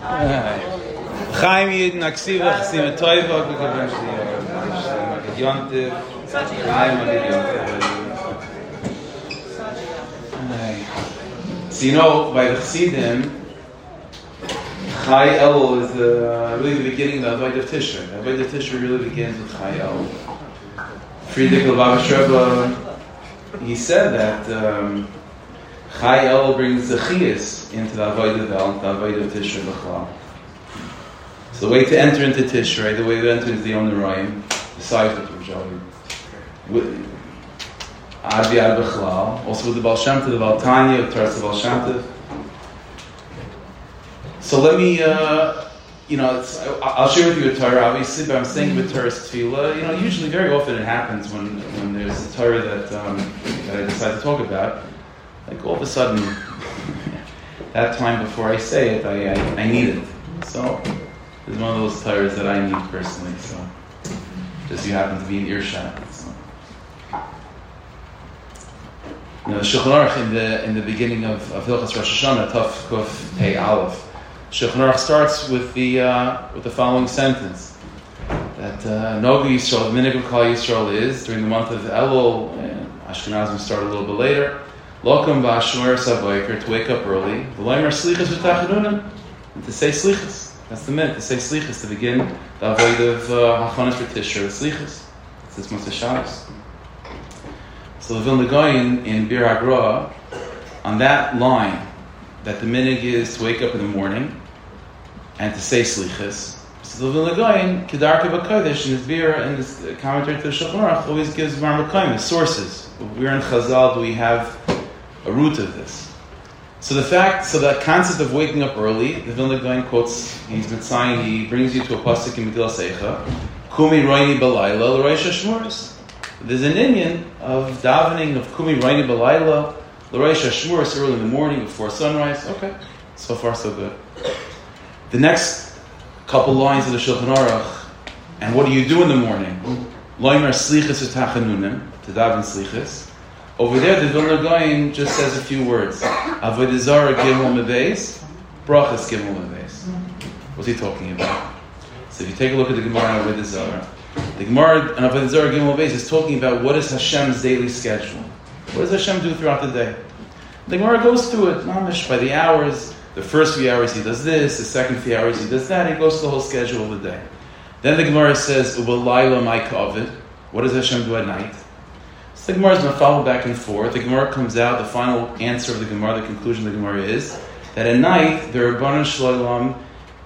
Chaim Yidin, Aksiva, Chassima Toiva, gewünscht dir. Magid Yontif, Chaim Magid Yontif. So you know, by the Chassidim, Chai Elul is really the beginning of the Avodah of Tishrei. The Avodah of Tishrei really begins with Chai Elul. Friedrich Lubavitch Rebbe, he said that Chai Elul brings the Chiyas into the Avodah of El, the Avodah of Tishrei B'chlal. So the way to enter into Tishrei, the way to enter into the Yom Noraim, besides what we're showing, Ad V'Ad B'chlal, also with the Baal Shem Tov, the Baal Tanya, the Torah of Baal Shem Tov. So let me, I'll share with you a Torah. Obviously, but I'm saying with Torah's tefillah. Usually, very often it happens when there's a Torah that I decide to talk about. Like all of a sudden, that time before I say it, I need it. So it's one of those Torahs that I need personally. So just you happen to be in earshot. So. The Shulchan Aruch in the beginning of Hilchos Rosh Hashanah, Tov Kuf Pei Aleph. Shulchan Aruch starts with the following sentence that Noga Yisrael, the minhag of Klal Yisrael is during the month of Elul. Ashkenazim start a little bit later. Lokam ba'ashmer saboiker, to wake up early. V'loimer slichas v'tachanunim, and to say slichas. That's the minhag, to say slichas to begin the avodah of Hachanas for Tishrei. Slichas. It's this Motzei Shabbos. So the Vilna Gaon in Bir Hagra, on that line, that the minhag is to wake up in the morning and to say slichas. So the Vilna Gaon, Kedarka B'Kodesh, in his Bira, in his commentary to the Shulchan Aruch, always gives Marmakayim, sources. We're in Chazal, do we have a root of this? So that concept of waking up early, the Vilna Gaon quotes, he brings you to a pasuk in Megillas Eicha, Kumi Roini B'Layla, L'Rosh Hashmoros. There's an inyan of davening of Kumi Roini B'Layla, L'Rosh Hashmoros, early in the morning before sunrise. Okay, so far so good. The next couple lines of the Shulchan Aruch, and what do you do in the morning? Loimer slichas v'tachanunim, to daven slichas. Over there, the Vilna Gaon just says a few words. Avodah Zarah Gimel Mebeis, Brachas Gimel Mebeis. What's he talking about? So if you take a look at the Gemara on Avodah Zarah, the Gemara on Avodah Zarah Gimel Mebeis is talking about what is Hashem's daily schedule. What does Hashem do throughout the day? The Gemara goes through it, mamish, by the hours. The first few hours he does this, the second few hours he does that. He goes through the whole schedule of the day. Then the Gemara says, Ubalayla my kavid. What does Hashem do at night? So the Gemara is going to follow back and forth. The Gemara comes out, the final answer of the Gemara, the conclusion of the Gemara is that at night, the Rabbanan Shalom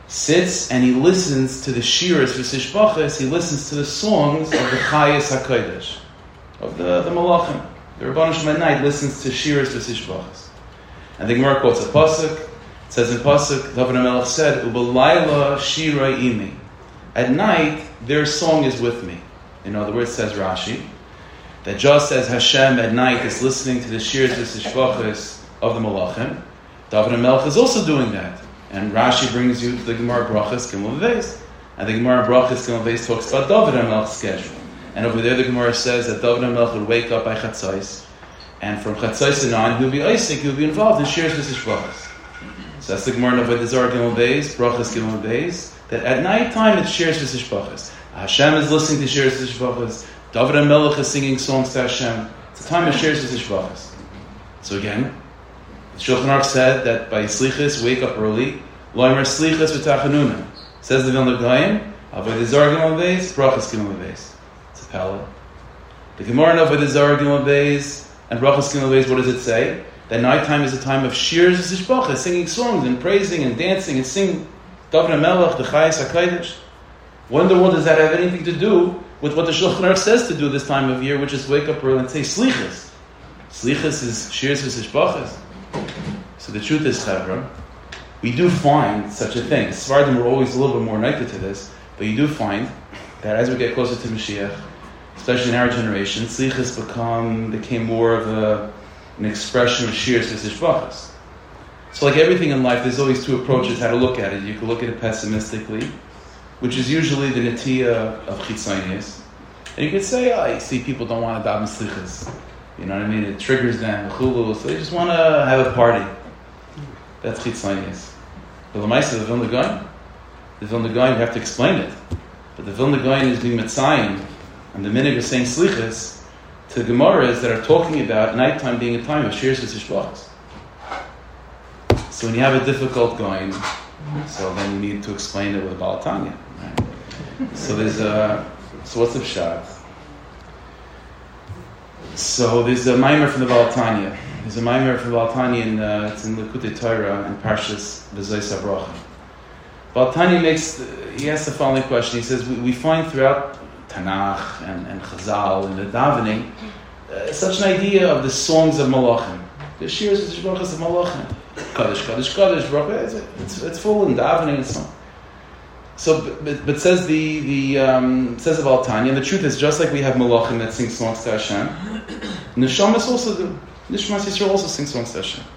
sits and he listens to the shiras v'sishbachas, he listens to the songs of the Chayas HaKodesh, of the Malachim. The Rabbanan Shalom at night listens to shiras v'sishbachas. And the Gemara quotes a pasuk. It says in pasuk, David HaMelech said, Ubalayla shira imi. At night, their song is with me. In other words, says Rashi, that just as Hashem at night is listening to the shiras v'sishbachas of the Malachim, David HaMelech is also doing that. And Rashi brings you to the Gemara Brachas Gimel V'Veis. And the Gemara Brachas Gimel V'Veis talks about David HaMelech's schedule. And over there the Gemara says that David HaMelech would wake up by Chatzos, and from Chatzos and on, he'll be Isaac, he'll be involved in shiras v'sishbachas. So that's the Gemara of Avodah Zarah Gimel V'Veis, Brachas Gimel V'Veis, that at night time it's shiras v'sishbachas. Hashem is listening to shiras v'sishbachas. David HaMelech is singing songs to Hashem. It's a time of shiras v'sishbachas. So again, the Shulchan Aruch said that by slichas, wake up early. Loimer slichas v'tachanunim. Says the Vilna Gaon, Avodah Zarah Gimel V'Veis, Brachas Gimel V'Veis. It's a pella. The Gemara of Avodah Zarah Gimel V'Veis and Brachas Gimel V'Veis, what does it say? That nighttime is a time of shiras v'sishbachas, singing songs and praising and dancing and singing David HaMelech, the Chayas HaKodesh. What in the world does that have anything to do with what the Shulchan Aruch says to do this time of year, which is wake up early and say slichas? Slichas is shiras v'sishbachas. So the truth is, Chevra, we do find such a thing. Sephardim were always a little bit more connected to this, but you do find that as we get closer to Mashiach, especially in our generation, slichas became more of an expression of shiras v'sishbachas. So like everything in life, there's always two approaches how to look at it. You can look at it pessimistically, which is usually the netiya of chitzonius. And you could say, I see people don't want to daven slichas. You know what I mean? It triggers them, chulu, so they just want to have a party. That's chitzonius. But the Maisa of the Vilna Gaon, we have to explain it. But the Vilna Gaon is doing Mitzayim, and the minhag is saying Slichas to the Gemaras that are talking about nighttime being a time of Shiras v'Tishbachas. So when you have a difficult going, so then you need to explain it with a Baal Tanya. Right? So what's the pshat? So there's a Maimer from the Baal Tanya. There's a Maimer from the Baal Tanya it's in Likutei Torah in Parshas V'Zos HaBracha. Baal Tanya he asks the following question. He says, we find throughout Tanakh and Chazal and the davening such an idea of the songs of Malachim. The Shiras v'Tishbachas of Malachim. Kaddish, Kaddish, Kaddish, Bracha. It's full in davening and so on. So, but says says the Baal Tanya, and the truth is, just like we have Malachim that sing songs to Hashem, Neshamas also do. Nishmas Yisrael also sing songs to Hashem.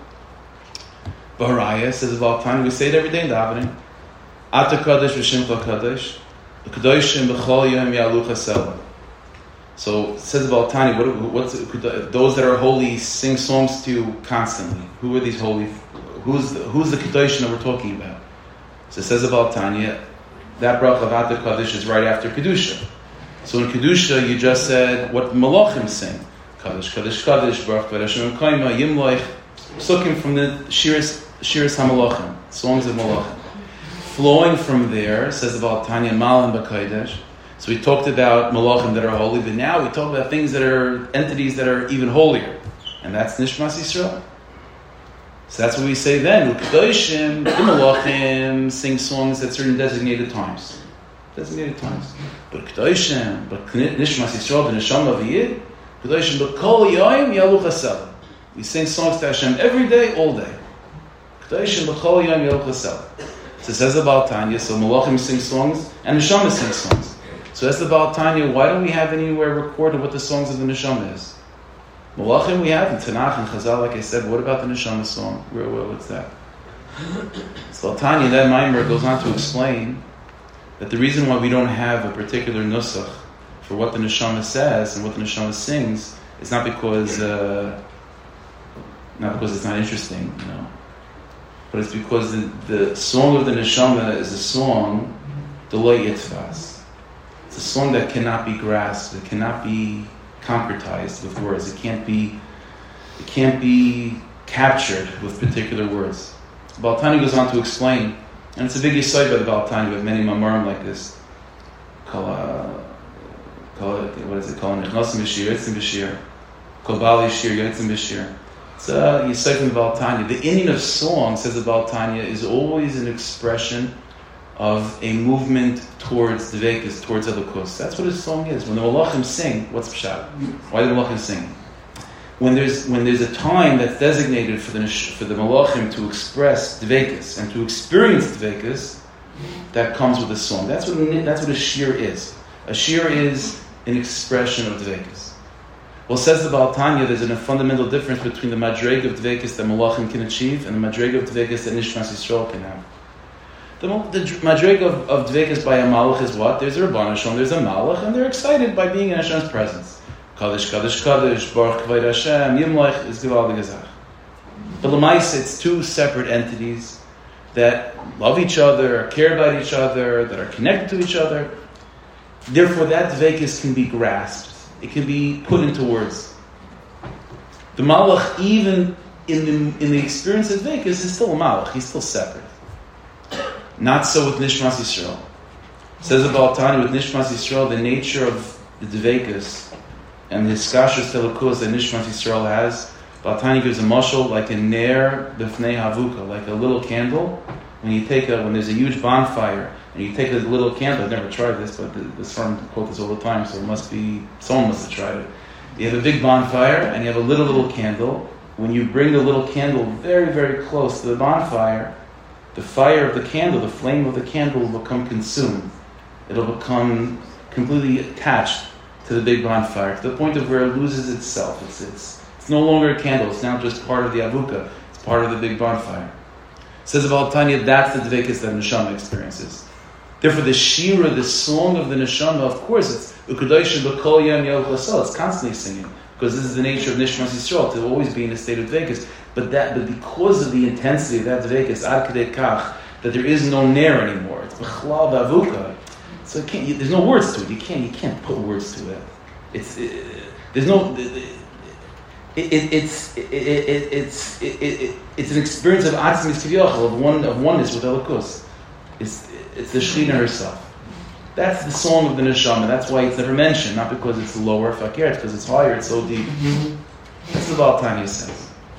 Baharaya, says the Baal Tanya, we say it every day in davening. Ata Kaddish v'Shimcha Kaddish, Kedoshim b'Chol Yom Yalucha Sela. So says the Baal Tanya, those that are holy sing songs to you constantly. Who are these holy? Who's the Kedoshim that we're talking about? So it says the Baal Tanya, that bracha of Ata Kaddish is right after Kedusha. So in Kedusha, you just said what the Malachim sing. Kaddish, Kaddish, Kaddish, Baruch V'Hashem Kaima, Yimloich, psukim from the Shiras HaMalachim, songs of Malachim. Flowing from there, says the Baal Tanya, Malan B'Kodesh. So we talked about Malachim that are holy, but now we talk about things that are entities that are even holier. And that's Nishmas Yisrael. So that's what we say then. Kedoshim, the Malachim sing songs at certain designated times. But Kedoshim, but Nishmas Yisrael, the Neshama V'Yid, Kedoshim, but Kol Yoim Yalucha Sela. We sing songs to Hashem every day, all day. Kedoshim, but Kol Yoim Yalucha Sela. So it says the Baal Tanya, so Malachim sing songs, and Neshama sing songs. So that's the Baal Tanya, why don't we have anywhere recorded what the songs of the Neshama is? Malachim we have in Tanakh and Chazal, like I said. What about the Neshama song? What's that? So Baal Tanya, that Maimer goes on to explain that the reason why we don't have a particular nusach for what the Neshama says and what the Neshama sings is not because it's not interesting, but it's because the song of the Neshama is a song, the Lo Yitfas. It's a song that cannot be grasped, it cannot be concretized with words. It can't be captured with particular words. Baal Tanya goes on to explain, and it's a big yesod by the Baal Tanya. We have many mamarim like this. What is it called? Nechnasim b'shir, yitzim b'shir. Kol bali shir, yitzim b'shir. It's a yesod from the Baal Tanya. The inyan of song, says the Baal Tanya, is always an expression of a movement towards Dveikus, towards Elokus. That's what his song is. When the Malachim sing, what's Pshat? Why do the Malachim sing? When there's a time that's designated for the Malachim to express Dveikus and to experience Dveikus, that comes with a song. That's what a shir is. A shir is an expression of Dveikus. Well, says the Baal Tanya, there's a fundamental difference between the Madreg of Dveikus that Malachim can achieve and the Madreg of Dveikus that Nishmas Yisrael can have. The Madreg of Dveikus by a Malach is what? There's a Rabbanu Shalom, there's a Malach, and they're excited by being in Hashem's presence. Kaddish, Kaddish, Kaddish, Baruch Kvod Hashem, Yimloich is Gewaldig Gezach. But L'maisa, it's two separate entities that love each other, care about each other, that are connected to each other. Therefore, that Dveikus can be grasped. It can be put into words. The Malach, even in the experience of Dveikus, is still a Malach. He's still separate. Not so with Nishmas Yisrael. Says the Baal Tanya, with Nishmas Yisrael, the nature of the Dveikus and the Hiskashus Telukos that Nishmas Yisrael has, Baal Tanya gives a mashal like a ner b'fnei havuka, like a little candle. When there's a huge bonfire and you take a little candle, I've never tried this, but this firm quote this all the time, so someone must have tried it. You have a big bonfire and you have a little candle. When you bring the little candle very, very close to the bonfire, the fire of the candle, the flame of the candle will become consumed. It'll become completely attached to the big bonfire, to the point of where it loses itself. It's no longer a candle, it's now just part of the avuka, it's part of the big bonfire. Says the Baal Tanya, that's the Dveikus that Neshama experiences. Therefore, the shira, the song of the Neshama, of course, it's Ukadosh B'Kol Yom Yalucha Sela, it's constantly singing. because this is the nature of Nishmas Yisrael, to always be in a state of dveikus. But because of the intensity of that dveikus, ad kadei kach, that there is no ner anymore. It's b'chlal v'avuka. So there's no words to it. You can't put words to it. It's an experience of atzmis kivyochel, of oneness with Elokus. It's the Shekhinah herself. That's the song of the neshama. That's why it's never mentioned, not because it's lower fakir, it's because it's higher, it's so deep. That's what Baal Tanya says.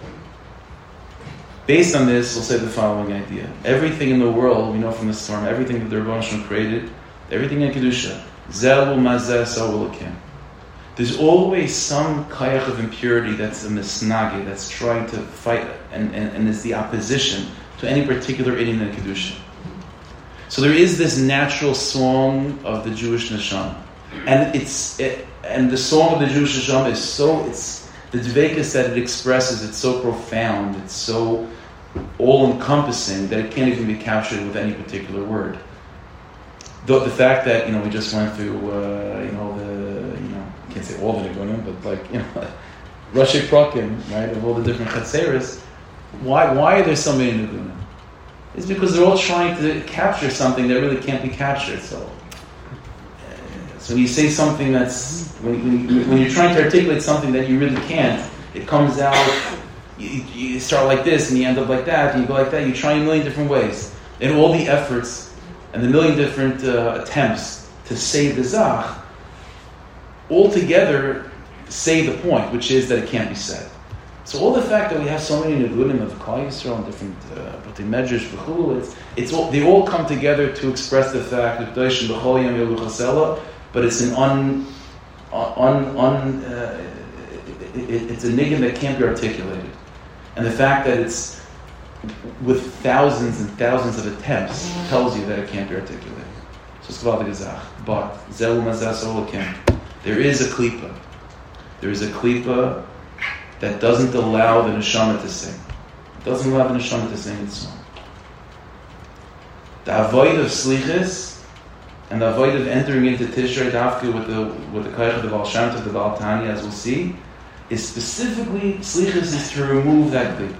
Based on this, we'll say the following idea. Everything in the world, we know from the storm, everything that the Rebbeinu Shalom created, everything in Kedusha, Zelu Mazeh Sawulakim. There's always some kayach of impurity that's a misnagi, that's trying to fight, and is the opposition to any particular inyan in Kedusha. So there is this natural song of the Jewish neshama. And the song of the Jewish neshama is the dveikus that it expresses, it's so profound, it's so all-encompassing that it can't even be captured with any particular word. The fact that, we just went through, I can't say all the nigunim, but Rashi Prakim, right, of all the different chatzeres, why are there so many nigunim? It's because they're all trying to capture something that really can't be captured. So when you say something when you're trying to articulate something that you really can't, it comes out, you start like this and you end up like that, and you go like that, you try a million different ways. And all the efforts and the million different attempts to say the zach, all together say the point, which is that it can't be said. So all the fact that we have so many negunim of Klal Yisrael and different medrash v'chulu, they all come together to express the fact that Doshim b'chol yom yom b'chasela, but it's it's a niggun that can't be articulated, and the fact that it's with thousands and thousands of attempts tells you that it can't be articulated. So it's kavod gezach, but zelu mazas olakim. There is a klipa. There is a klipa that doesn't allow the neshama to sing. It doesn't allow the neshama to sing its song. The avoid of slichus and the avoid of entering into Tishrei Dafka with the kayach of the Baal Shem Tov, the Baal Tanya, as we'll see, is specifically slichus is to remove that klipa.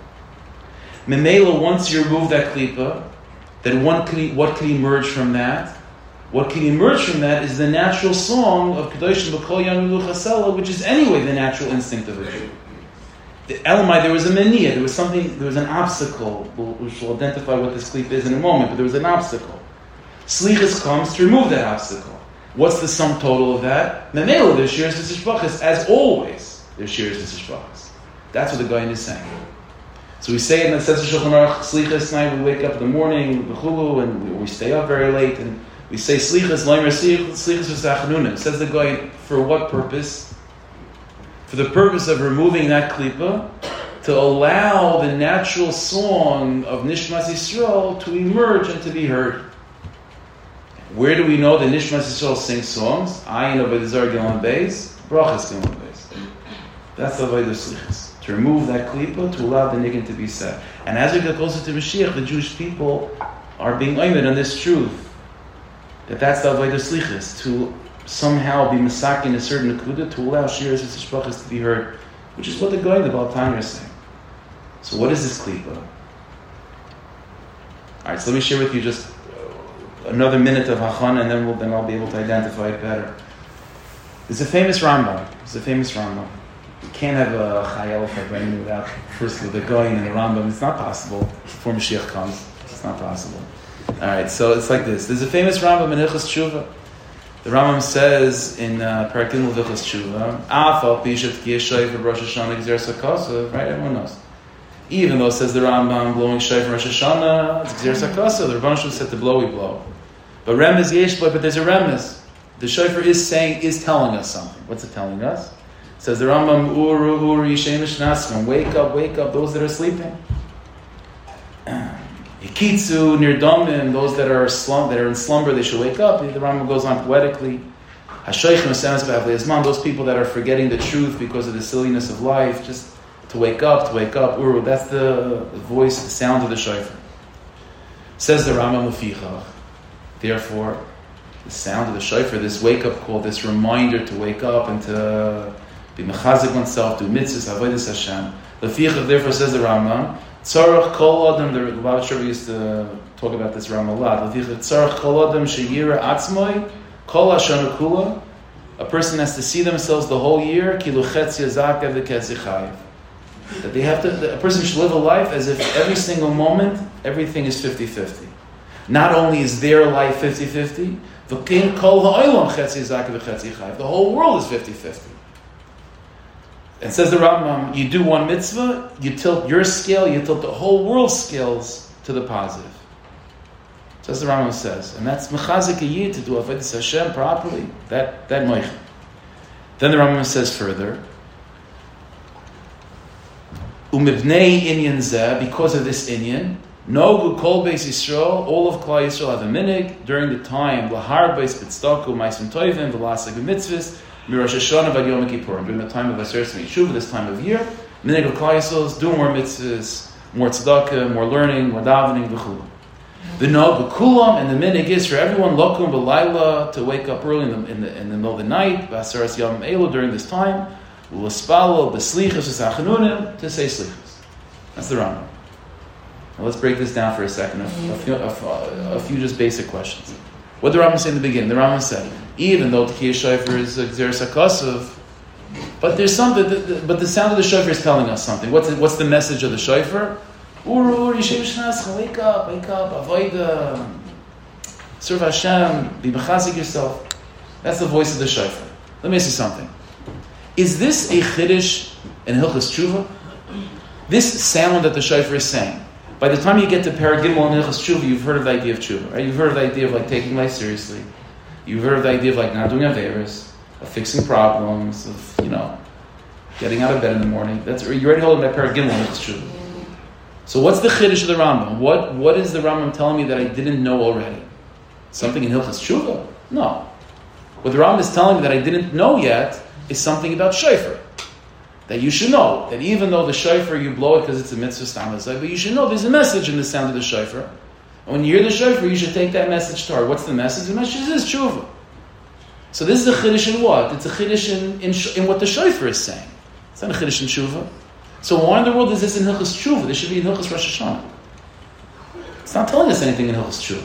Memela, once you remove that klipa, then what can emerge from that? What can emerge from that is the natural song of Kedoshim B'Kol Yom Yom Chasela, which is anyway the natural instinct of a Jew. The Elamai, there was a mania, there was an obstacle. Which will identify what this klipa is in a moment, but there was an obstacle. Slichus comes to remove that obstacle. What's the sum total of that? Memela, there's shiras v'tishbachas, as always, there's shiras v'tishbachas. That's what the Gaon is saying. So we say in the Sefer Shulchan Aruch, Slichus night, we wake up in the morning, b'chulu, and we stay up very late, and we say Slichus, Leimer Slichus v'Sachnunim. Says the Gaon, for what purpose? For the purpose of removing that klipa, to allow the natural song of Nishmas Yisrael to emerge and to be heard. Where do we know that Nishmas Yisrael sings songs? Ayin Avodah Zarah Gilon Beis, Brachas Gilon Beis. That's the Avodah Slichus. To remove that klipa, to allow the niggin to be said. And as we get closer to Mashiach, the Jewish people are being aimed on this truth. That's the Avodah Slichus, to somehow be masak in a certain nekuda, to allow shiras v'tishbachas to be heard, which is what the Gaon, the Baal Tanya, is saying. So what is this klipa? Alright, so let me share with you just another minute of hachana, and then I'll be able to identify it better. There's a famous Rambam. You can't have a chayel farbrein without first with the Gaon and the Rambam. It's not possible before Mashiach comes. It's not possible. Alright, so it's like this. There's a famous Rambam in Hilchos Tshuva. The Rambam says in Parakim of Hilchos Tshuva, Afal Pishat Kiyeshay for Rosh Hashanah Gzer Sakasa, right? Everyone knows. Even though, says the Rambam, blowing Shai for Rosh Hashanah, it's Gzer Sakasa, the Rebbeinu Shalom said to blow, we blow. But Remez Yesh Blow, but there's a Remez. The shofar is telling us something. What's it telling us? It says the Rambam, Uru, Yishemish Nasman, wake up, those that are sleeping. Yikitzu, Nirdomim, those that are in slumber, they should wake up. The Rambam goes on poetically. Those people that are forgetting the truth because of the silliness of life, just to wake up. Uru, that's the voice, the sound of the shofar. Says the Rambam Lefichach. Therefore, the sound of the shofar, this wake-up call, this reminder to wake up and to be mechazik oneself, do mitzvahs, avodas Hashem. Lefiach, therefore, says the Rambam, tzarach kol adam, the Lubavitch Rebbe used to talk about this Rambam a lot. Lefiach, tzarach kol adam sheyira atzmoi, kol hashana kula. A person has to see themselves the whole year, kilu chetz yazaka v'ketz chayiv. That they have to, a person should live a life as if every single moment, everything is 50-50. Not only is their life 50-50, the whole world is 50-50. And says the Rambam, you do one mitzvah, you tilt your scale, you tilt the whole world's scales to the positive. So as the Rambam says, and that's mechazik a yid to do avodas Hashem properly. That moichem. Then the Rambam says further, umibnei inyan zeh, because of this inyan, no kol beis Yisrael, all of Klal Yisrael have a minig during the time lahar beis b'tzdaku ma'asim tovim v'lasek b'mitzvahs mirosh Hashanah v'ad Yom Kippurim, during the time of Aseret Shuvah, this time of year, minig of Klal Yisrael is do more mitzvahs, more tzedakah, more learning, more davening v'chulu. The no b'kulam, and the minig is for everyone lokum b'layla, to wake up early in the middle of the night b'aseres yom elu during this time, u'laspalo b'slichas v'sachanunim, to say slichas. That's the Rambam. Now let's break this down for a second. A few just basic questions. What did the Rambam say in the beginning? The Rambam said, even though Tekiyah Shofar is a Gzeres HaKosov, but there's something. But the sound of the shofar is telling us something. What's the message of the shofar? Uru, Yishem Shnascha, wake up, avoida, serve Hashem, be mechazik yourself. That's the voice of the shofar. Let me ask you something. Is this a chiddush in Hilchos Tshuva? This sound that the shofar is saying. By the time you get to Perek Gimel and Hilchos Tshuva, you've heard of the idea of Tshuva, right? You've heard of the idea of like taking life seriously. You've heard of the idea of like not doing averos, of fixing problems, of getting out of bed in the morning. You already hold that Perek Gimel and Hilchos Tshuva. So what's the chiddush of the Rambam? What is the Rambam telling me that I didn't know already? Something in Hilchos Tshuva? No. What the Rambam is telling me that I didn't know yet is something about shofar. That you should know, that even though the shofar, you blow it because it's a mitzvah stam, but you should know there's a message in the sound of the shofar. And when you hear the shofar, you should take that message to heart. What's the message? The message is tshuva. So this is a chiddush in what? It's a chiddush in what the shofar is saying. It's not a chiddush in tshuva. So why in the world is this in Hilchos Tshuva? This should be in Hilchos Rosh Hashanah. It's not telling us anything in Hilchos Tshuva.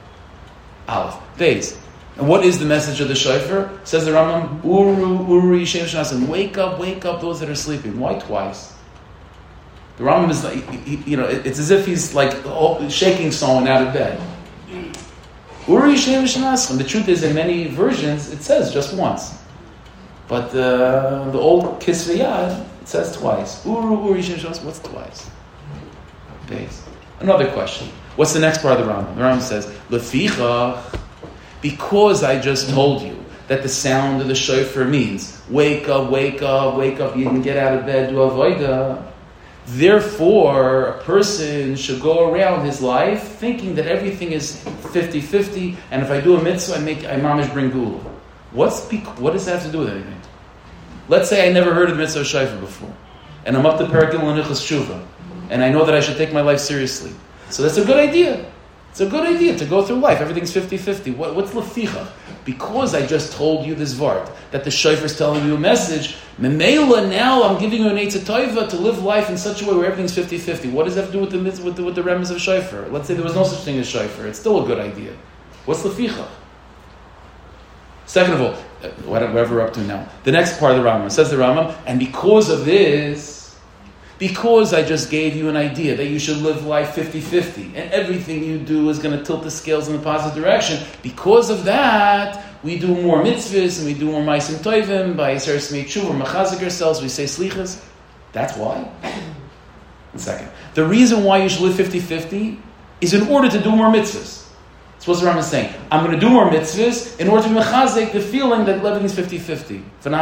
Aleph. Days. And what is the message of the shofar? Says the Rambam, Uru Yishem Shnascha, wake up those that are sleeping. Why twice? The Rambam is like, it's as if he's like shaking someone out of bed. Uru Yishem Shnascha. And the truth is, in many versions, it says just once. But the old Kisvei Yad, it says twice. Uru Yishem Shnascha. What's twice? Base. Another question. What's the next part of the Rambam? The Rambam says, Leficha, because I just told you that the sound of the shofar means wake up, you can get out of bed, do avoida. Therefore, a person should go around his life thinking that everything is 50-50, and if I do a mitzvah, I mamish bring gula. What does that have to do with anything? Let's say I never heard of the mitzvah shofar before, and I'm up to Perek Gimel and Hilchos Tshuva, and I know that I should take my life seriously. So that's a good idea. It's a good idea to go through life. Everything's 50-50. What's leficha? Because I just told you this vart, that the shofar is telling you a message, memela, now I'm giving you an eitzah toiva to live life in such a way where everything's 50-50. What does that have to do with the remez of shofar? Let's say there was no such thing as shofar. It's still a good idea. What's leficha? Second of all, whatever we're up to now. The next part of the Rambam, says the Rambam, and because of this, because I just gave you an idea that you should live life 50-50, and everything you do is going to tilt the scales in the positive direction, because of that, we do more mitzvahs, and we do more ma'asim tovim, by Yisrael Smei Tshuva, we're mechazik ourselves, we say slichas. That's why. One second. The reason why you should live 50-50 is in order to do more mitzvahs. That's what the Rambam is saying. I'm going to do more mitzvahs in order to mechazik the feeling that living is 50-50.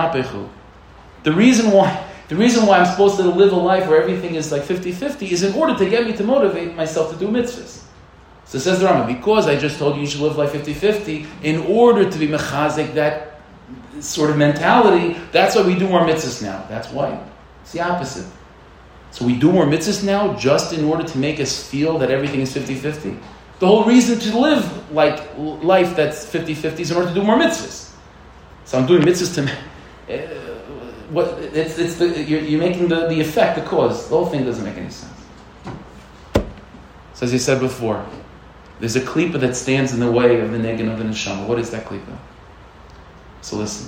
The reason why I'm supposed to live a life where everything is like 50-50 is in order to get me to motivate myself to do mitzvahs. So says the Rambam, because I just told you should live life 50-50, in order to be mechazik that sort of mentality, that's why we do more mitzvahs now. That's why. It's the opposite. So we do more mitzvahs now just in order to make us feel that everything is 50-50. The whole reason to live like life that's 50-50 is in order to do more mitzvahs. So I'm doing mitzvahs to you're making the effect, the cause. The whole thing doesn't make any sense. So as you said before, there's a klipa that stands in the way of the negan of the neshama. What is that klipa? So listen.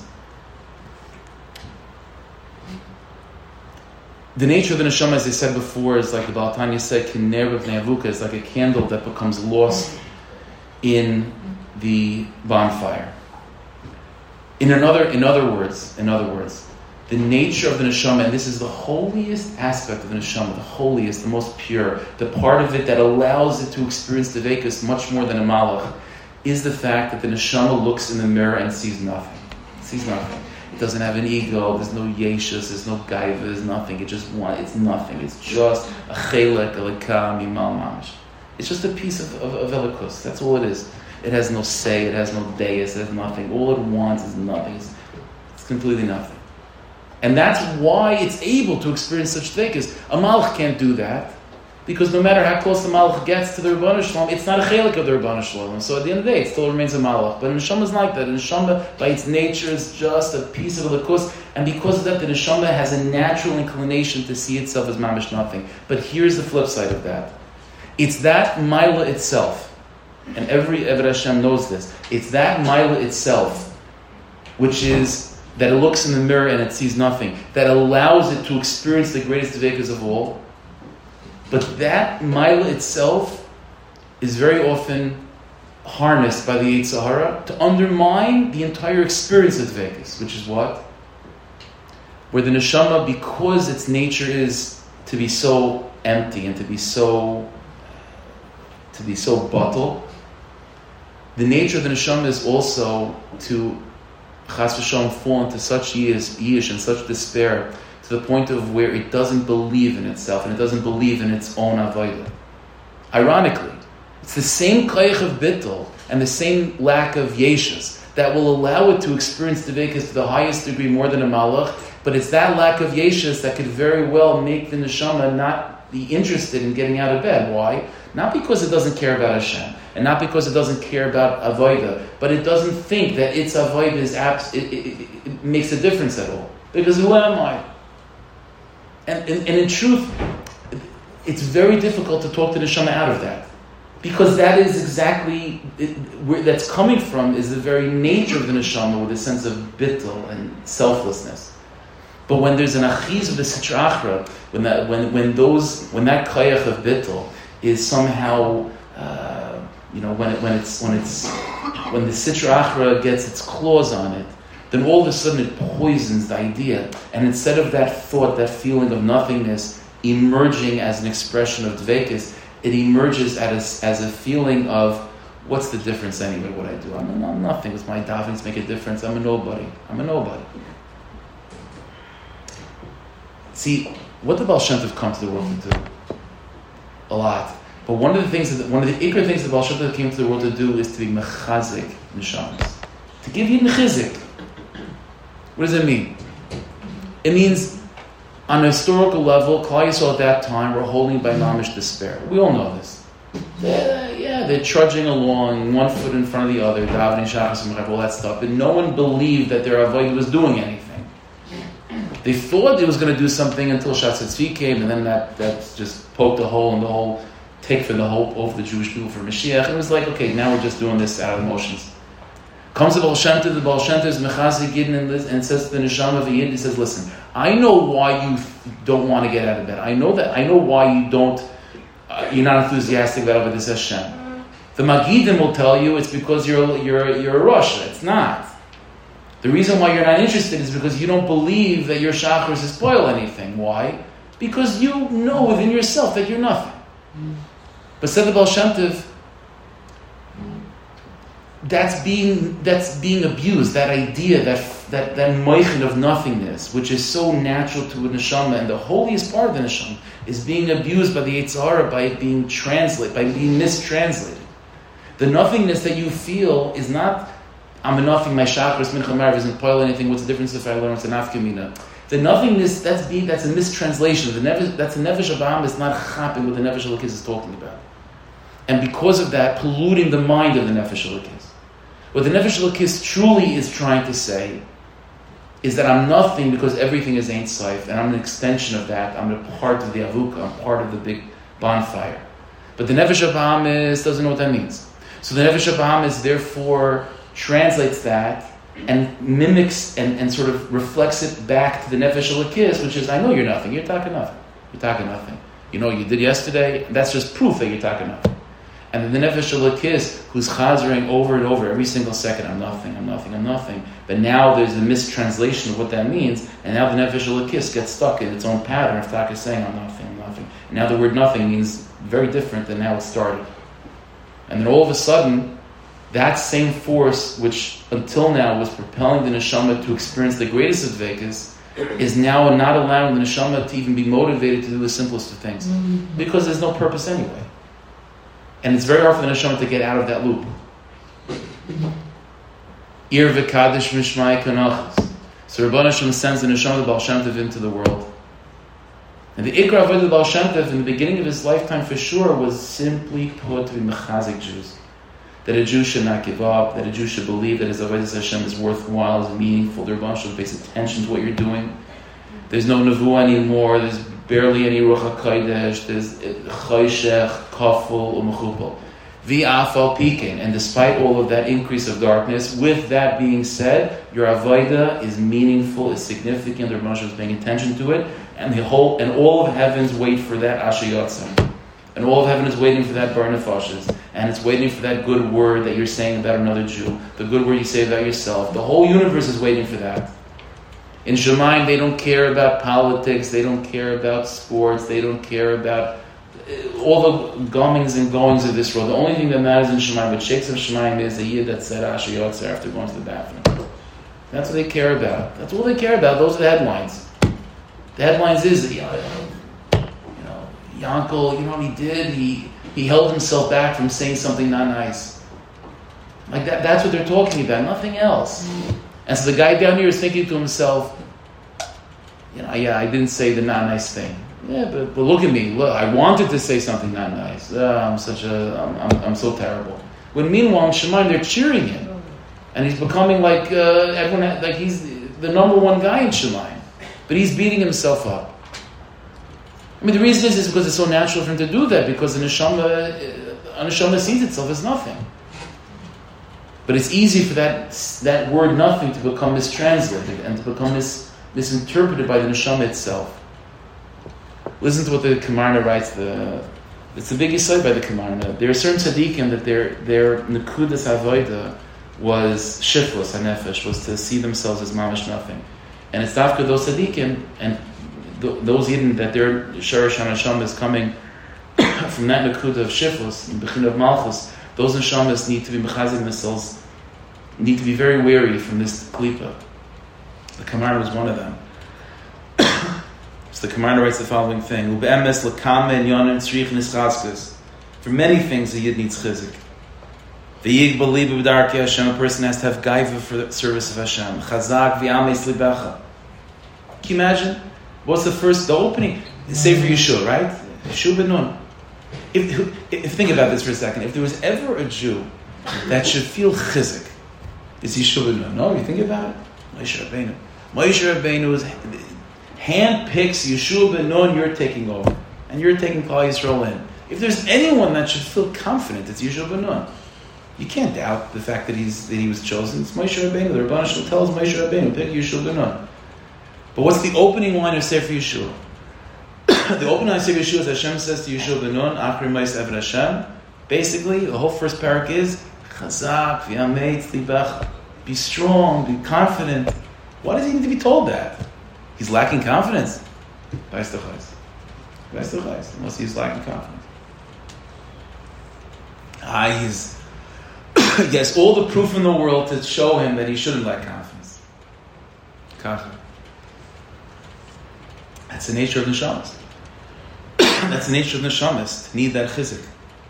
The nature of the neshama, as I said before, is like the Baal Tanya said, Kiner b'nei avuka, is like a candle that becomes lost in the bonfire. In other words, the nature of the neshama, and this is the holiest aspect of the neshama, the holiest, the most pure, the part of it that allows it to experience the vekas much more than a malach, is the fact that the neshama looks in the mirror and sees nothing. It sees nothing. It doesn't have an ego, there's no yeshus, there's no gaiva, there's nothing. It's nothing. It's just a chelek, a lekam, imal mamash. It's just a piece of elikus. That's all it is. It has no say, it has no deis, it has nothing. All it wants is nothing. It's completely nothing. And that's why it's able to experience such things. A malach can't do that, because no matter how close the malach gets to the Rebbeinu Shalom, it's not a chelik of the Rebbeinu Shalom. So at the end of the day, it still remains a malach. But the neshama is like that. The neshama, by its nature, is just a piece of a likus, and because of that, the neshama has a natural inclination to see itself as mamish nothing. But here's the flip side of that. It's that maila itself, and every Eved Hashem knows this. It's that maila itself, which is that it looks in the mirror and it sees nothing, that allows it to experience the greatest avekas of all. But that maila itself is very often harnessed by the Yetzer Hara to undermine the entire experience of Dvekus, which is what? Where the neshama, because its nature is to be so empty and to be so bottle, the nature of the neshama is also to chas v'shalom fall into such yish and such despair, to the point of where it doesn't believe in itself and it doesn't believe in its own avodah. Ironically, it's the same koyach of bittul and the same lack of yeshus that will allow it to experience the vekas to the highest degree more than a malach, but it's that lack of yeshus that could very well make the neshama not be interested in getting out of bed. Why? Not because it doesn't care about Hashem, and not because it doesn't care about avodah, but it doesn't think that its avodah is it makes a difference at all. Because who am I? And in truth, it's very difficult to talk the neshama out of that, because that is exactly where that's coming from. Is the very nature of the neshama, with a sense of bittul and selflessness. But when there's an achiz of the sitra achra, when that koyach of bittul is somehow, when the sitra achra gets its claws on it, then all of a sudden it poisons the idea. And instead of that thought, that feeling of nothingness emerging as an expression of dvekus, it emerges as a feeling of, what's the difference anyway, what I do? I'm nothing. With my davenings make a difference. I'm a nobody. See, what did Baal Shem Tov come to the world to do? A lot. But one of the ikar things that Baal Shem Tov came to the world to do is to be mechazik neshamas. To give you mechizik. What does it mean? It means, on a historical level, Klal Yisrael at that time were holding by mamish despair. We all know this. They're trudging along, one foot in front of the other, davening, shachas, all that stuff, but no one believed that their avodah was doing anything. They thought it was going to do something until Shatz Tzvi came, and then that just poked a hole in the whole tikva, the hope over the Jewish people for Mashiach. And it was like, okay, now we're just doing this out of emotions. Comes the Baal Shem Tov is mechazik yidden and says to the neshama of a yid, he says, listen, I know why you don't want to get out of bed. I know why you're not enthusiastic about this Hashem. The Magidim will tell you it's because you're a Rasha. It's not. The reason why you're not interested is because you don't believe that your chakras is spoil anything. Why? Because you know within yourself that you're nothing. But said the Baal Shem Tov, that's being abused. That idea, that moichin of nothingness, which is so natural to a neshama, and the holiest part of the neshama, is being abused by the Yetzer Hara, by it being mistranslated. The nothingness that you feel is not, I'm a nothing, my chakras, mincha marav isn't poil anything, what's the difference if I learn it's an afkamina? The nothingness, that's a mistranslation. That's a nefesh abam is not chapping what the nefesh alakis is talking about. And because of that, polluting the mind of the nefesh alakis. What the nefesh alakis truly is trying to say is that I'm nothing because everything is Ein Sof, and I'm an extension of that. I'm a part of the Avuka. I'm part of the big bonfire. But the Nefesh HaBahamis doesn't know what that means. So the Nefesh HaBahamis therefore translates that and mimics and sort of reflects it back to the Nefesh HaLekis, which is, I know you're nothing. You're talking nothing. You're talking nothing. You know what you did yesterday. That's just proof that you're talking nothing. And then the Nefesh HaLekis, who's chazering over and over every single second, I'm nothing, I'm nothing, I'm nothing. But now there's a mistranslation of what that means, and now the Nefesh HaLekis gets stuck in its own pattern of Taka saying, I'm nothing, I'm nothing. And now the word nothing means very different than how it started. And then all of a sudden, that same force, which until now was propelling the neshama to experience the greatest of dveikus, is now not allowing the neshama to even be motivated to do the simplest of things. Because there's no purpose anyway. And it's very hard for the neshama to get out of that loop. Ir v'kadosh mishmai kanachas. So Rebbeinu Shem sends the neshama, the Baal Shem Tov, into the world. And the ikra avodah of the Baal Shem Tov in the beginning of his lifetime for sure was simply put to be mechazik Jews. That a Jew should not give up, that a Jew should believe that his avodah Hashem is worthwhile, is meaningful. The Rebbeinu Shem pays attention to what you're doing. There's no nevuah anymore, there's barely any Ruach HaKodesh, there's Choshech, Kaful, Umechupal. V'afal Pikin. And despite all of that increase of darkness, with that being said, your avodah is meaningful, is significant, the Rebbeinu Shem is paying attention to it, and all of heavens wait for that Asher Yotzim. And all of heaven is waiting for that bar nefashos, and it's waiting for that good word that you're saying about another Jew, the good word you say about yourself. The whole universe is waiting for that. In Shemayim, they don't care about politics, they don't care about sports, they don't care about all the comings and goings of this world. The only thing that matters in Shemayim, what shakes of Shemayim, is the yid that said Asher Yotzer after going to the bathroom. That's what they care about. That's all they care about. Those are the headlines. The headlines is, Yankel, you know what he did? He held himself back from saying something not nice. Like that. That's what they're talking about, nothing else. And so the guy down here is thinking to himself, I didn't say the not nice thing. Yeah, but look at me. Look, I wanted to say something not nice. I'm so terrible. When meanwhile in Shemayim they're cheering him, and he's becoming like everyone, like he's the number one guy in Shemayim, but he's beating himself up. I mean, the reason is because it's so natural for him to do that, because the neshama sees itself as nothing. But it's easy for that word nothing to become mistranslated and to become misinterpreted by the neshama itself. Listen to what the Kamarna writes. It's the big yesod by the Kamarna. There are certain tzaddikim that their nekudas avodah was shiflus hanefesh, was to see themselves as mamash nothing. And it's dafka those tzaddikim and those hidden that their sharash haneshama is coming from that nekuda of shiflus and bechin of malchus. Those neshamas need to be mechazik themselves, need to be very wary from this klipa. The Kamarna was one of them. So the Kamarna writes the following thing: for many things, the yid needs chizik. The yid believe b'darkei Hashem. A person has to have gaiva for the service of Hashem. Chazak v'ameis libecha. Can you imagine? What's the opening? Sefer Yeshua, right? Yeshua ben Nun. If think about this for a second, if there was ever a Jew that should feel chizik, it's Yeshua ben Nun. No, you think about it. Moshe Rabbeinu. Moshe Rabbeinu handpicks Yeshua ben Nun. You're taking over, and you're taking Klal Yisrael in. If there's anyone that should feel confident, it's Yeshua ben Nun. You can't doubt the fact that he was chosen. It's Moshe Rabbeinu. The Rebbeinu Shalom tells Moshe Rabbeinu, pick Yeshua ben Nun. But what's the opening line of Sefer Yeshua? The opening line of Sefer Yeshua is Hashem says to Yeshua ben Nun, Achri Ma'is Eved Hashem. Basically, the whole first parak is Chazak v'yameitz libecha. Be strong, be confident. Why does he need to be told that? He's lacking confidence. Unless he's lacking confidence. He has all the proof in the world to show him that he shouldn't lack confidence. That's the nature of neshamas. That's the nature of neshamas, to need that chizik.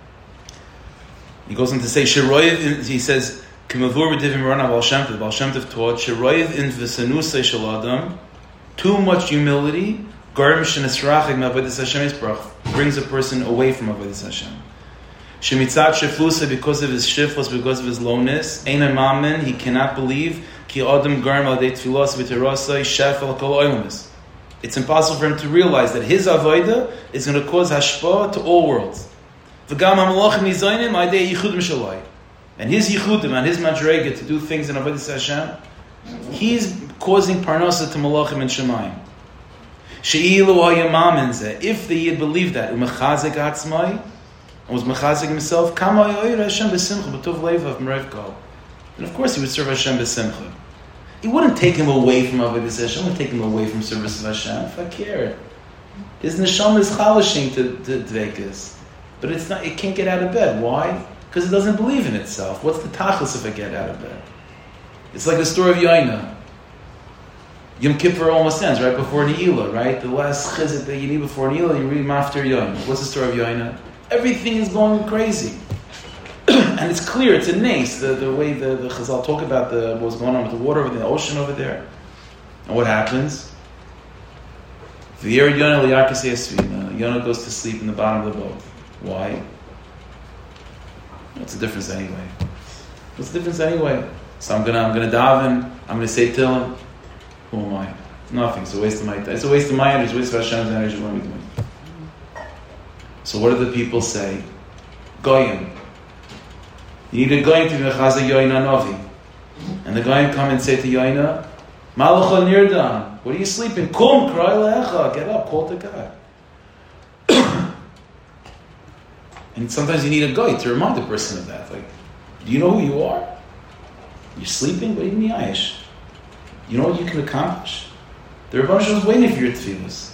He goes on to say, he says, K'mavur b'divim rana Baal Shem Tov. The Baal Shem Tov taught, Sheroyev in v'sanusay shel adam, too much humility, garim shenesrachik ma'avodas Hashem yisbrach, brings a person away from avodas Hashem. Shemitzat sheflusa, because of his shiflus, because of his lowness, ein amamen, he cannot believe, ki It's impossible for him to realize that his avodah is going to cause hashpah to all worlds. And his yichudim and his madrega to do things in avodas Hashem, he's causing parnasa to malachim and shemayim. If the Yid believed that, and was mechazik himself, then of course he would serve Hashem b'simcha. It wouldn't take him away from avodas Hashem. It wouldn't take him away from service of Hashem. If I care, his neshama is chalashing to dveikus, but it's not. It can't get out of bed. Why? Because it doesn't believe in itself. What's the tachlis if I get out of bed? It's like the story of Yaina. Yom Kippur almost ends right before Ne'ilah, right? The last chizit that you need before Ne'ilah, you read Maftir Yaina. What's the story of Yaina? Everything is going crazy. And it's clear, it's a nace, the way the Chazal talk about what's going on with the water over there, the ocean over there. And what happens? Yonah goes to sleep in the bottom of the boat. Why? What's the difference anyway? So I'm gonna daven, I'm gonna say Tehillim. Who am I? Nothing. It's a waste of my time. It's a waste of my energy. It's a waste of Hashem's energy. What am I doing? So what do the people say? Goyim. You need a Goyim to be mechazik Yoina Novi. And the Goyim come and say to Yoina, Malacha Nirdan, what are you sleeping? Kum, cry lecha. Get up, call to God. And sometimes you need a Goy to remind the person of that. Like, do you know who you are? You're sleeping? What do you mean, Aish? You know what you can accomplish? The Rebbe is waiting for your tefillas.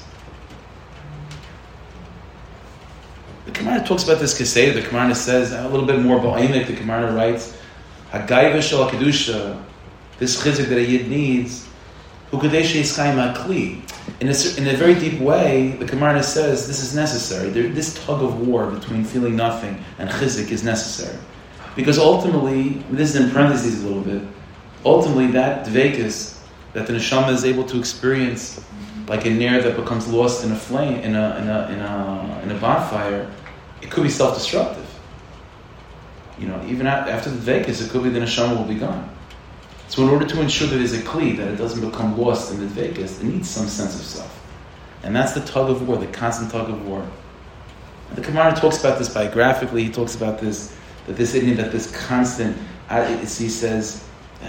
The Gemara talks about this Keseda. The Gemara says a little bit more about Aimek. The Gemara writes, Hagaiva shel Kedusha, this chizik that a Yid needs, Hukadeshe Yiskayim Akli. In a very deep way, the Gemara says this is necessary. This tug of war between feeling nothing and chizik is necessary. Because ultimately, this is in parentheses a little bit, ultimately that dveikus, that the neshama is able to experience, like a nair that becomes lost in a flame, in a bonfire, it could be self-destructive. You know, even after the dveikus, it could be the neshama will be gone. So in order to ensure that there's a kli, that it doesn't become lost in the dveikus, it needs some sense of self. And that's the tug of war, the constant tug of war. And the Gemara talks about this biographically. He talks about this, that this constant, he says,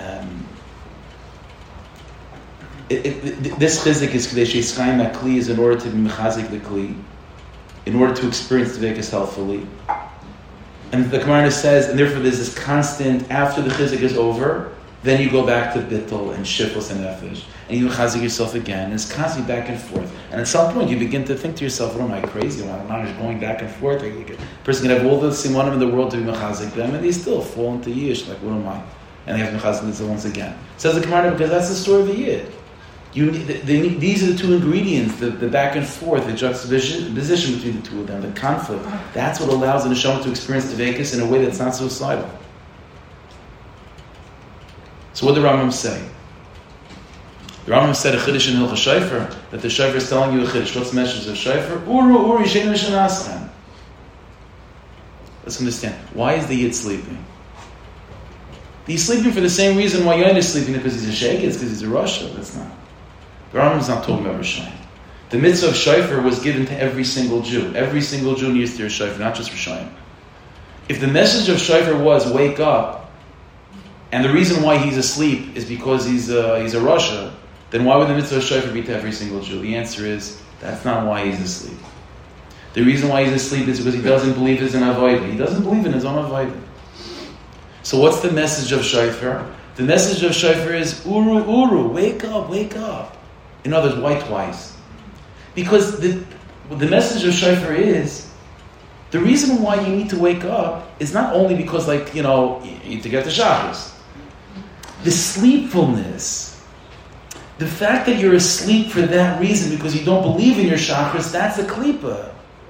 this chizik is Kadesh Yiskayim Akli is in order to be mechazik the kli, in order to experience the dveikus healthfully. And the Gemara says, and therefore there's this constant, after the chizik is over, then you go back to bittul and shifus and nefesh, and you mechazik yourself again, and it's constantly back and forth. And at some point you begin to think to yourself, what am I crazy? I'm not just going back and forth. A person can have all the simanim in the world to be mechazik them, and they still fall into yish, like what am I? And they have to mechazik themselves once again. Says the Gemara, because that's the story of the Yid. These are the two ingredients, the back and forth, the juxtaposition between the two of them, the conflict. That's what allows the neshama to experience dveikus in a way that's not suicidal. So what did the Rambam say? The Rambam said a chiddush in Hilchos Shofar, that the Shofar is telling you a chiddush. What's the message of Shofar? Uru sheinu shenaschem. Let's understand. Why is the Yid sleeping? He's sleeping for the same reason why Yoin is sleeping, because he's a sheikh, it's because he's a Rasha. That's not. The Rambam is not talking about Rishayim. The mitzvah of Shofar was given to every single Jew. Every single Jew needs to hear Shofar, not just Rishayim. If the message of Shofar was wake up, and the reason why he's asleep is because he's a Rasha, then why would the mitzvah of Shofar be to every single Jew? The answer is, that's not why he's asleep. The reason why he's asleep is because he doesn't believe in avodah. He doesn't believe in his own avodah. So what's the message of Shofar? The message of Shofar is, Uru, wake up. In other words, why twice? Because the message of Shofar is, the reason why you need to wake up is not only because, you need to get the Shabbos. The sleepfulness, the fact that you're asleep for that reason, because you don't believe in your chakras, that's a klipa.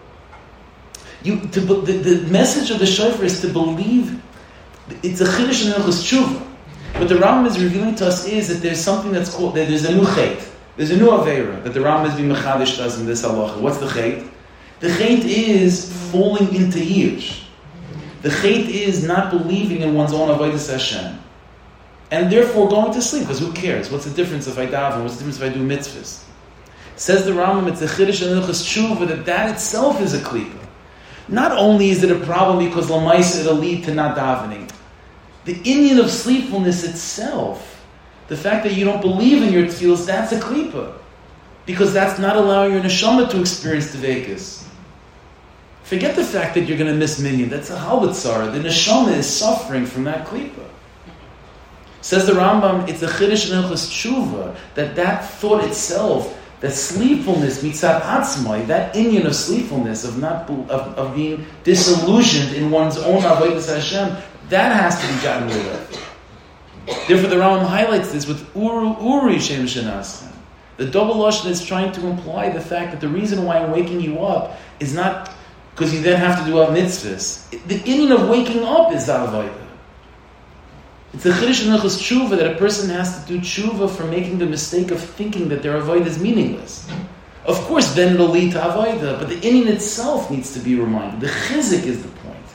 The message of the Shofar is to believe. It's a chiddush in Hilchos Tshuva. What the Rambam is revealing to us is that there's something that's called, that there's a new chait. There's a new aveira that the Rambam is being mechadish to us in this halacha. What's the chait? The chait is falling into yish. The chait is not believing in one's own avodas Hashem. and therefore going to sleep, because who cares? What's the difference if I daven? What's the difference if I do mitzvahs? Says the Rambam, it's a chiddush in Hilchos Tshuva that itself is a klipa. Not only is it a problem because l'maisa it'll lead to not davening, the inyan of sleepfulness itself, the fact that you don't believe in your tefillos, that's a klipa. Because that's not allowing your neshama to experience Dveikus. Forget the fact that you're going to miss minyan. That's a halbatzara. The neshama is suffering from that klipa. Says the Rambam, it's a chiddush in Hilchos Tshuva that thought itself, that sleepfulness, mitzat atzmai, that inyan of sleepfulness, of being disillusioned in one's own avodas Hashem, that has to be gotten rid of. Therefore, the Rambam highlights this with uri shem shenaschem. The double lashon is trying to imply the fact that the reason why I'm waking you up is not because you then have to do mitzvahs. The inyan of waking up is avodah. It's a chiddush in Hilchos Tshuva that a person has to do tshuva for making the mistake of thinking that their avodah is meaningless. Of course, then it'll lead to avodah, but the inyan itself needs to be reminded. The chizik is the point.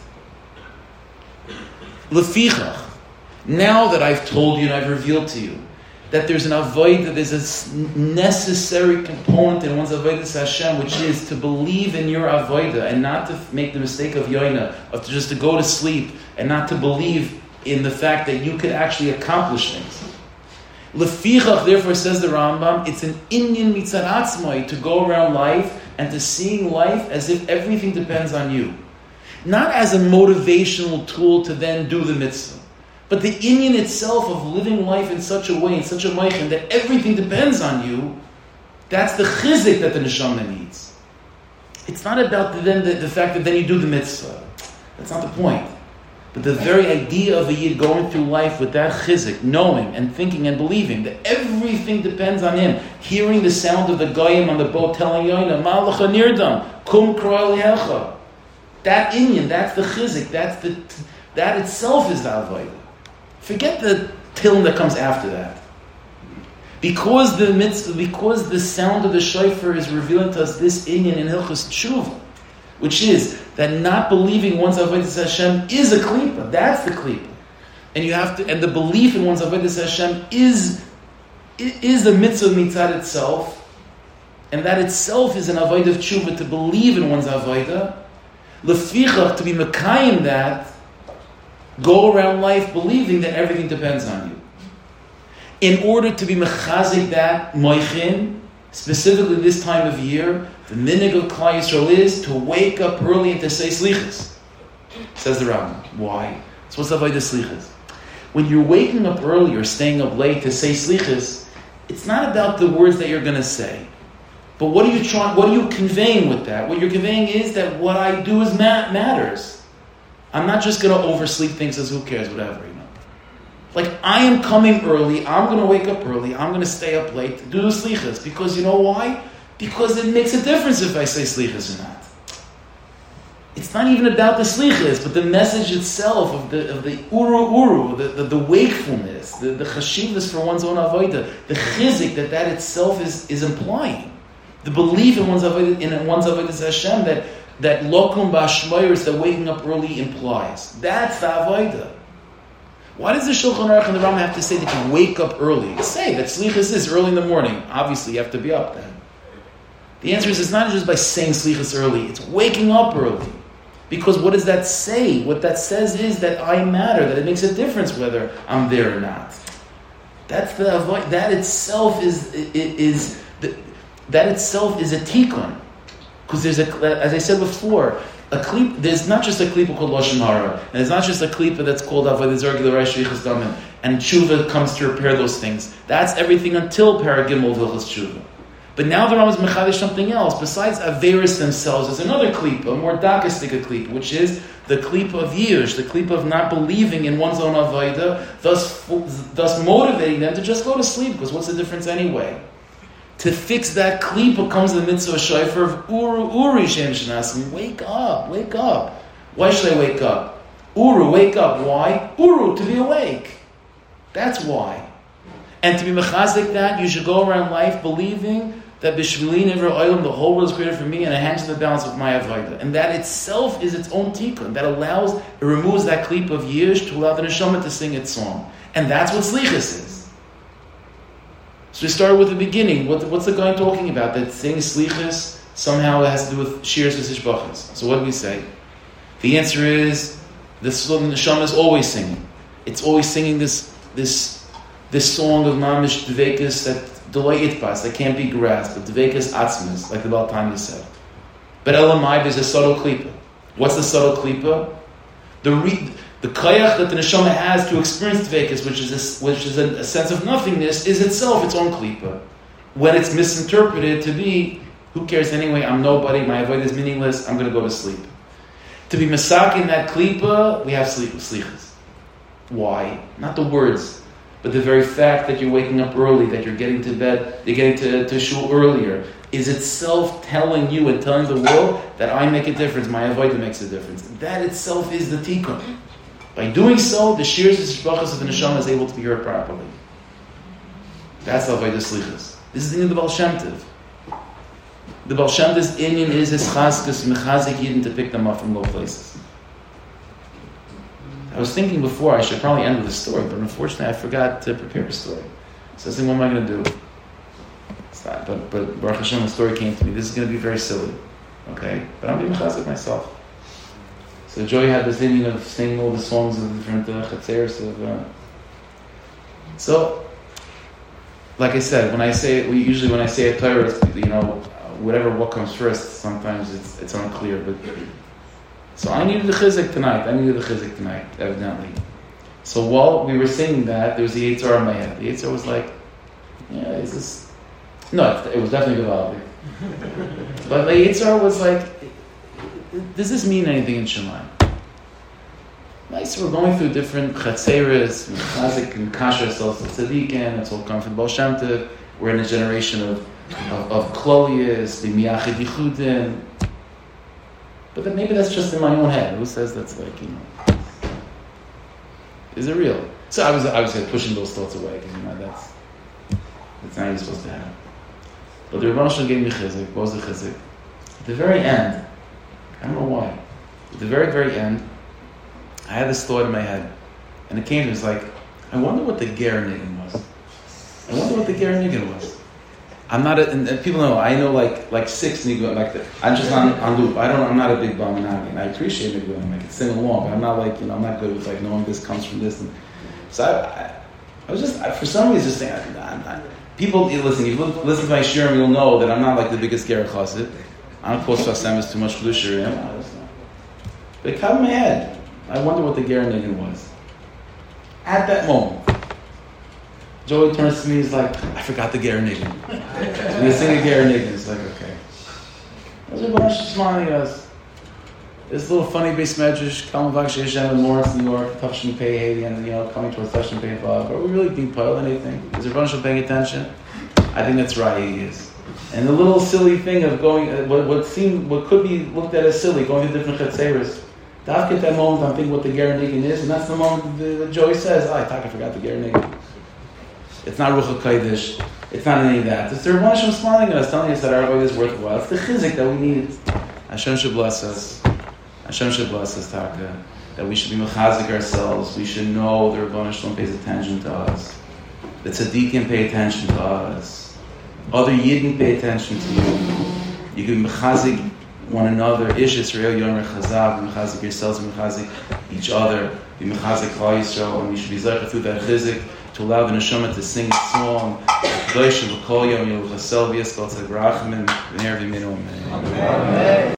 Lefichach, now that I've told you and I've revealed to you that there's an avodah, there's a necessary component in one's avodah Hashem, which is to believe in your avodah and not to make the mistake of yoina, of just to go to sleep and not to believe in the fact that you could actually accomplish things. Lefichach, therefore, says the Rambam, it's an inyan mitzad atzmai to go around life and to seeing life as if everything depends on you. Not as a motivational tool to then do the mitzvah, but the inyan itself of living life in such a way, in such a moichin, that everything depends on you, that's the chizik that the neshama needs. It's not about the fact that then you do the mitzvah. That's not the point. But the very idea of a yid going through life with that chizik, knowing and thinking and believing that everything depends on him, hearing the sound of the goyim on the boat telling Yoina, Malacha nirdam, kum kroel yecha. That inyan, that's the chizik, that itself is the avodah. Forget the tilm that comes after that. Because the mitzvah, because the sound of the shofar is revealing to us this inyan in Hilchos Tshuva, which is that not believing one's avodas Hashem is a klipa. That's the klipa, and you have to. And the belief in one's avodas Hashem is a mitzvah mitzad itself, and that itself is an avodah of tshuva to believe in one's avodah. Lefichach, to be mekayim that, go around life believing that everything depends on you. In order to be mechazik that moichin, specifically this time of year, the minhag of Klal Yisrael is to wake up early and to say slichas. Says the Rambam. Why? So what's the avodah slichas? When you're waking up early or staying up late to say slichas, it's not about the words that you're going to say. But what are you conveying with that? What you're conveying is that what I do is matters. I'm not just going to oversleep things as who cares, whatever, Like, I am coming early, I'm going to wake up early, I'm going to stay up late to do the slichas. Because you know why? Because it makes a difference if I say slichas or not. It's not even about the slichas, but the message itself of the uru, the wakefulness, the chashivas for one's own avodah, the chizik that itself is implying. The belief in one's avodah Hashem that lokum b'ashmoyers, that waking up early implies. That's the avodah. Why does the Shulchan Aruch and the Rambam have to say that you wake up early? Say that slichas is early in the morning. Obviously, you have to be up then. The answer is it's not just by saying slichas early. It's waking up early. Because what does that say? What that says is that I matter, that it makes a difference whether I'm there or not. That's the avodah. That itself is a tikkun. Because there's as I said before, there's not just a klipa called Lashon Hara, and there's not just a klipa that's called Avodah Zarah Gilui Sheichas Damim, and tshuva comes to repair those things. That's everything until Paragimel Hilchos Tshuva. But now the Rambam is mechadesh something else. Besides Averis themselves, there's another klipa, a more dakistic klipa, which is the klipa of Yish, the klipa of not believing in one's own avodah, thus motivating them to just go to sleep, because what's the difference anyway? To fix that klipa comes the mitzvah shofar of uri shem shenasim. Wake up. Why should I wake up? Wake up. Why? To be awake. That's why. And to be mechazik that, you should go around life believing that Bishvili Nivra Olam, the whole world is created for me, and it hangs in the balance with my Avodah. And that itself is its own tikkun. That it removes that klipa of Yish to allow the neshama to sing its song. And that's what Slichus is. So we started with the beginning. What's the guy talking about? That saying Slichus somehow it has to do with Shiras v'Sishbachas. So what do we say? The answer is, the neshama is always singing. It's always singing this song of Mamish Dvekas that Delay Itpas, that can't be grasped, but Dvekas Atzmas, like the Baal Tanya said. But Elamai, there's a subtle klipa. What's the subtle klipa? The kayach that the neshama has to experience Dvekas, which is a sense of nothingness, is itself its own klipa. When it's misinterpreted to be, who cares anyway, I'm nobody, my avodah is meaningless, I'm going to go to sleep. To be masak in that klipa, we have slichas. Why? Not the words. But the very fact that you're waking up early, that you're getting to bed, you're getting to shul earlier, is itself telling you and telling the world that I make a difference, my avodah makes a difference. That itself is the tikkun. By doing so, the shiras v'shbachas of the neshama is able to be heard properly. That's the avodah slichas. This is the inyan of the Baal Shem Tov. The Baal Shem Tov's inyan is his chazkas mechazik yidden to pick them up from low places. I was thinking before I should probably end with a story, but unfortunately I forgot to prepare a story. So I was thinking, what am I going to do? But Baruch Hashem, the story came to me. This is going to be very silly, okay? But I'm being chazik myself. So Joey had this inyan of singing all the songs of different chatzeros of. So, like I said, when I say a Torah, it's, what comes first. Sometimes it's unclear, but. So I needed the chizik tonight, evidently. So while we were singing that, there was the Yetzer in my head. The Yetzer was like, is this... No, it was definitely Gavaldi. But the Yetzer was like, does this mean anything in Shemaim? Nice, we're going through different chatzeres, chazik and kasher, ourselves to tzaddikim, it's all come from Baal Shem Tov. We're in a generation of klolius, the miyachid yichudin. But then maybe that's just in my own head. Who says that's like, is it real? So I was pushing those thoughts away because that's not even supposed to happen. But the Rebbeinu Shalom gave me chizik. What was the chizik? At the very end, I don't know why. At the very, very end, I had this thought in my head, and it came to me. It's like, I wonder what the ger niggin was. I'm not and people know, I know like 6 niguim, like I'm just on loop. I'm not a big bum and I appreciate niguim, I can sing along, but I'm not like, I'm not good with like knowing this comes from this. And so I was just, for some reason, just saying, people, listen, if you listen to my shirim, you'll know that I'm not like the biggest ger chassid. I don't post Hashem is too much for the shirim. But it caught in my head. I wonder what the ger niggin was. At that moment, Joey turns to me, he's like, I forgot the ger niggin. And they sing a ger niggin. It's like, okay. Those are a bunch of smiling at us. This little funny base medrash, Kalman Vaksh Hashem in Lawrence, New York, Tafshin Pei Haiti, and coming towards Tafshin Pei Vav. Are we really being piled anything? Is there a bunch of paying attention? I think that's right, he is. And the little silly thing of going, what could be looked at as silly, going to different chatzeres. Dafka at that moment, I'm thinking what the ger niggin is, and that's the moment that Joey says, I forgot the ger niggin. It's not Ruach HaKodesh. It's not any of that. It's the Rebbeinu Shalom smiling at us, telling us that our avodah is worthwhile. It's the chizik that we need. Hashem should bless us. Taka. That we should be mechazik ourselves. We should know the Rebbeinu Shalom pays attention to us. The tzaddikim pay attention to us. Other yidden pay attention to you. You can be mechazik one another. Ish Yisrael Yomer Chazak. Be mechazik yourselves. Be mechazik each other. Be mechazik Klal Yisrael. And we should be zaycha through that chizik to allow the neshama to sing a song. Amen.